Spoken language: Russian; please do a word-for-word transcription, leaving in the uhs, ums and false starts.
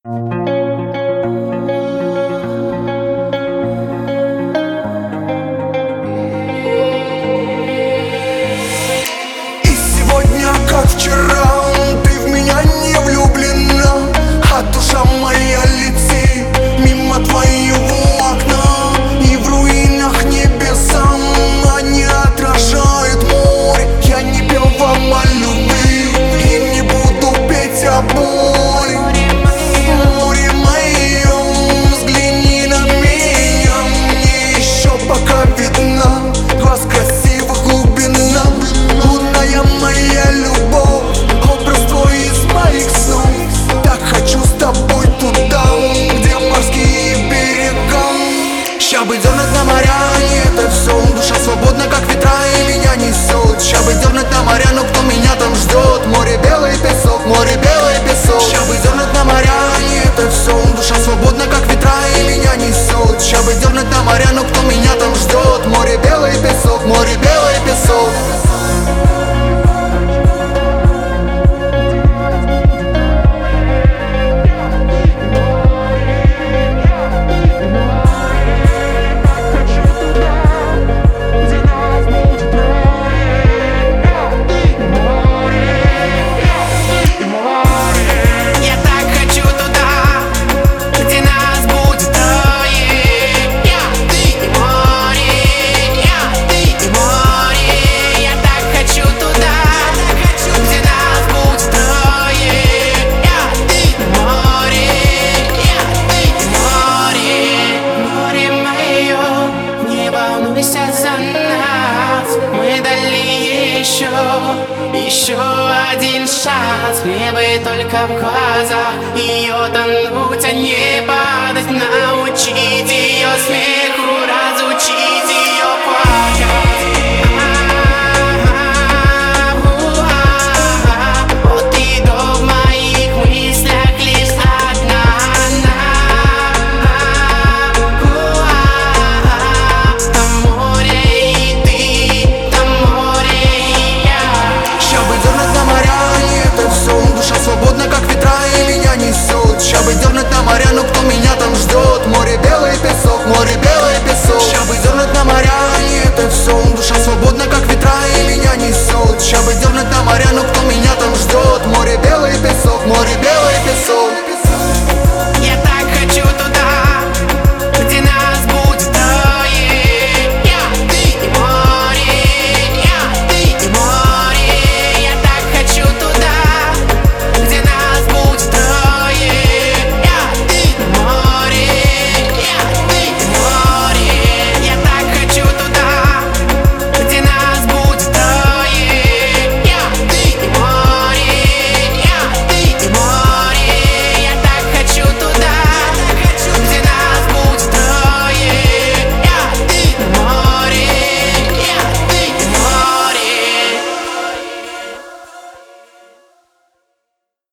сегодня, как вчера, ты в меня не влюблена, а душа моя летит мимо твоего окна. И в руинах небеса они отражают море. Я не пел вам о любви и не буду петь о боли. Море мое, взгляни на меня, мне еще пока видна глаз красивых глубина. Лунная моя любовь, образ твой из моих снов. Так хочу с тобой туда, где морские берега. Ща бы дернуть на моря, не это все. Душа свободна, как ветра, и меня несет. Ща бы дернуть на моря, но кто меня там ждет? Море белый песок, море белый песок. Ща бы дернуть на моря, не это все. Душа свободна, как ветра, и меня несет. Ща бы дернуть на моря, но кто меня там ждет? Море белый песок, море белый песок. Мы дали еще, еще один шанс. Мне бы только в глаза ее тонуть, а не падать. Научить ее смех.